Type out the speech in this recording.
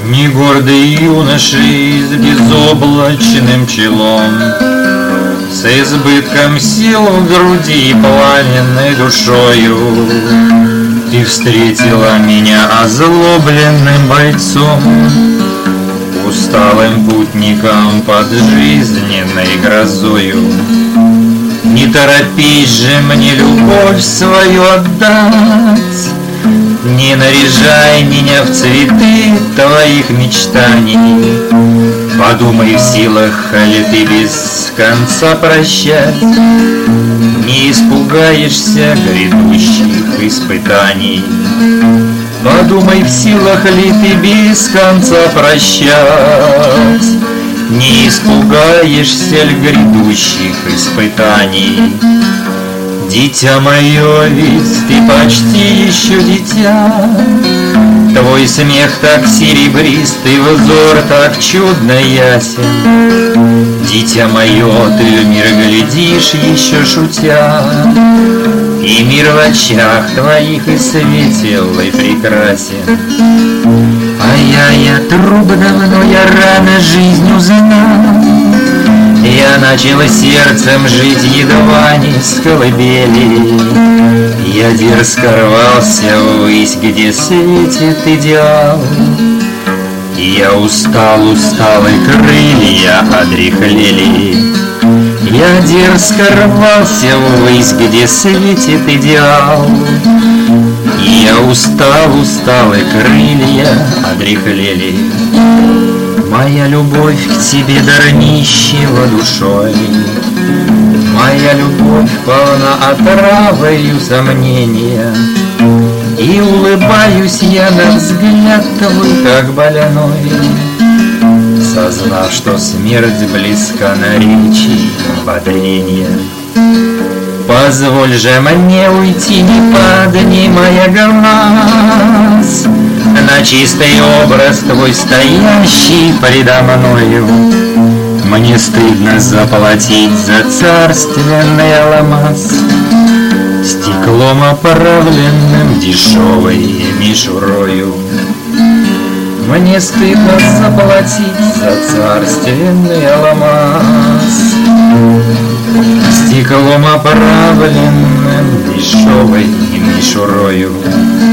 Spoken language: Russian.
Не гордый юноши с безоблачным челом, с избытком сил в груди и пламенной душою. Ты встретила меня озлобленным бойцом, усталым путником под жизненной грозою. Не торопись же мне любовь свою отдать, не наряжай меня в цветы твоих мечтаний. Подумай, в силах ли ты без конца прощать, не испугаешься грядущих испытаний. Подумай, в силах ли ты без конца прощать, не испугаешься ли грядущих испытаний. Дитя мое, ведь ты почти еще дитя, твой смех так серебристый, взор так чудно ясен. Дитя мое, ты в мир глядишь еще шутя, и мир в очах твоих и светел, и прекрасен. А я труп давно, я рано жизнь узнал, я начал сердцем жить едва не с колыбели. Я дерзко рвался ввысь, где светит идеал. Я устал, и крылья одряхлели. Я дерзко рвался ввысь, где светит идеал. Я устал, и крылья одряхлели. Моя любовь к тебе дар нищего душой, моя любовь полна отравою сомнения, и улыбаюсь я на взгляд твой, как больной, сознав, что смерть близка на речи ободрения. Позволь же мне уйти, не поднимая глаз на чистый образ твой, стоящий предо мною. Мне стыдно заплатить за царственный алмаз стеклом, оправленным дешевой мишурою. Мне стыдно заплатить за царственный алмаз стеклом, оправленным дешевой мишурою.